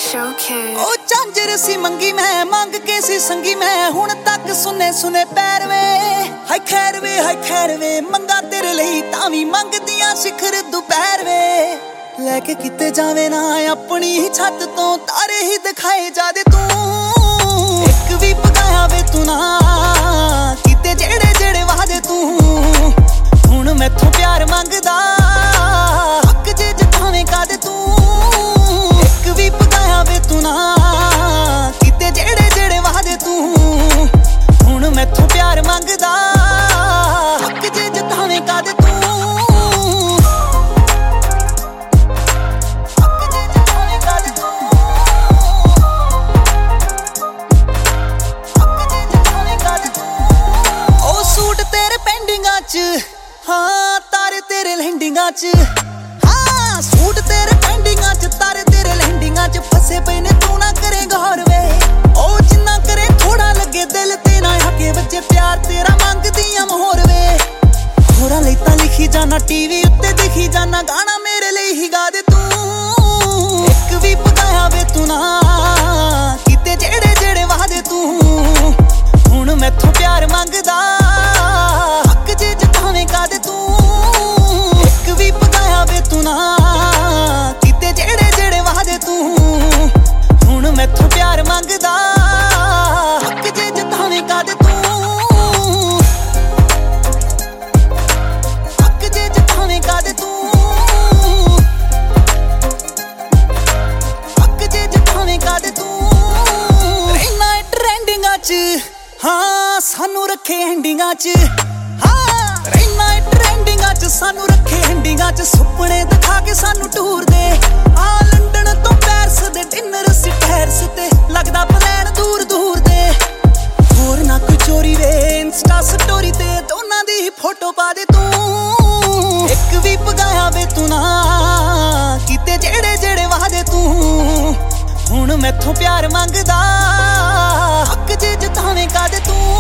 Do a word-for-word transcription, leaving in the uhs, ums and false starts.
Showcase ओ झांझर सी मंगी मैं मंग के सी संगी मैं हुण तक सुने सुने पैर वे हाय खैर वे हाय खैर वे मंगा तेरे ਲਈ ਤਾਂ ਵੀ ਮੰਗਦੀਆਂ शिखर ਦੁਪਹਿਰ ਵੇ ਲੈ ਕੇ ਕਿਤੇ ਜਾਵੇ ਨਾ ਆਪਣੀ ਹੀ ਛੱਤ ਤੋਂ ਤਾਰੇ ਹੀ ਦਿਖਾਏ ਜਾਦੇ ਤੂੰ ਇੱਕ ਵੀ ਪਗਾਇਆ ਵੇ ਤੂੰ ਨਾ ਕਿਤੇ ਜਿਹੜੇ ਜਿਹੜੇ ਵਾਦੇ ਤੂੰ ਹੁਣ ਮੈਥੋਂ ਪਿਆਰ ਮੰਗਦਾ ਹੱਕ ਜੇ ਜਤਾਵੇਂ ਕਾਦੇ ਤੂੰ ਇੱਕ ਵੀ ਪਗਾਇਆ ਵੇ ਤੂੰ ਨਾ ਕਿਤੇ ਜਿਹੜੇ ਜਿਹੜੇ ਵਾਦੇ ਤੂੰ ਹੁਣ ਮੈਥੋਂ ਪਿਆਰ ਮੰਗਦਾ ਹੱਕ ਜੇ ਜਤਾਵੇਂ ਕਾਦੇ ਤੂੰ हाँ तारे तेरे लैंडिंगा च हाँ सूट तेरे पेंडिंगा च तारे तेरे लैंडिंगा च फसे पे ने तू ना करे गौर वे ओ जिन्ना करे थोड़ा लगे दिल ते ना आके बच्चे प्यार तेरा मंगदियां मोहर वे थोड़ा ਲਈ ਤਾਂ ਲਿਖੀ ਜਾਣਾ टीवी ਉੱਤੇ ਦਿਖੀ ਜਾਣਾ ਗਾਣਾ ਮੇਰੇ ਲਈ ਹੀ ਗਾ ਦੇ ਤੂੰ ਇੱਕ ਵੀ ਪਗਾਇਆ ਵੇ ਤੂੰ ਨਾ ਕਿਤੇ ਜਿਹੜੇ ਜਿਹੜੇ ਵਾਦੇ ਤੂੰ ਹੁਣ ਮੈਥੋਂ ਪਿਆਰ ਮੰਗਦਾ ਕਾਦੇ ਤੂੰ ਇੱਕ ਵੀ ਪਗਾਇਆ ਵੇ ਤੂੰ ਨਾ ਕਿਤੇ ਜਿਹੜੇ ਜਿਹੜੇ ਵਾਦੇ ਤੂੰ ਹੁਣ ਮੈਥੋਂ ਪਿਆਰ ਮੰਗਦਾ ਹੱਕ ਜੇ ਜਤਾਵੇਂ ਕਾਦੇ ਤੂੰ ਹੱਕ ਜੇ ਜਤਾਵੇਂ ਕਾਦੇ ਤੂੰ ਹੱਕ ਜੇ ਜਤਾਵੇਂ ਕਾਦੇ ਤੂੰ ਰਹਿਣਾ ਟ੍ਰੈਂਡਿੰਗਾਂ ਚ ਹਾਂ ਸਾਨੂੰ ਰੱਖੇ ਹੈਂਡਿੰਗਾਂ ਚ ਸਾਨੂੰ ਰੱਖੇ ਹੰਡੀਆਂ ਚ ਸੁਪਨੇ ਦਿਖਾ ਕੇ ਸਾਨੂੰ ਟੂਰ ਦੇ ਆ ਲੰਡਨ ਤੋਂ ਪੈਰਿਸ ਦੇ ਡਿਨਰ ਸਿਟੈਰਸ ਤੇ ਲੱਗਦਾ ਪਲਾਨ ਦੂਰ ਦੂਰ ਦੇ ਹੋਰ ਨਾ ਕੋਈ ਚੋਰੀ ਵੇ ਇੰਸਟਾ ਸਟੋਰੀ ਤੇ ਦੋਨਾਂ ਦੀ ਹੀ ਫੋਟੋ ਪਾ ਦੇ ਤੂੰ ਇੱਕ ਵੀ ਪਗਾਇਆ ਵੇ ਤੂੰ ਨਾ ਕਿਤੇ ਜਿਹੜੇ ਜਿਹੜੇ ਵਾਦੇ ਤੂੰ ਹੁਣ ਮੈਥੋਂ ਪਿਆਰ ਮੰਗਦਾ ਹੱਕ ਜੇ ਜਤਾਵੇਂ ਕਾਦੇ ਤੂੰ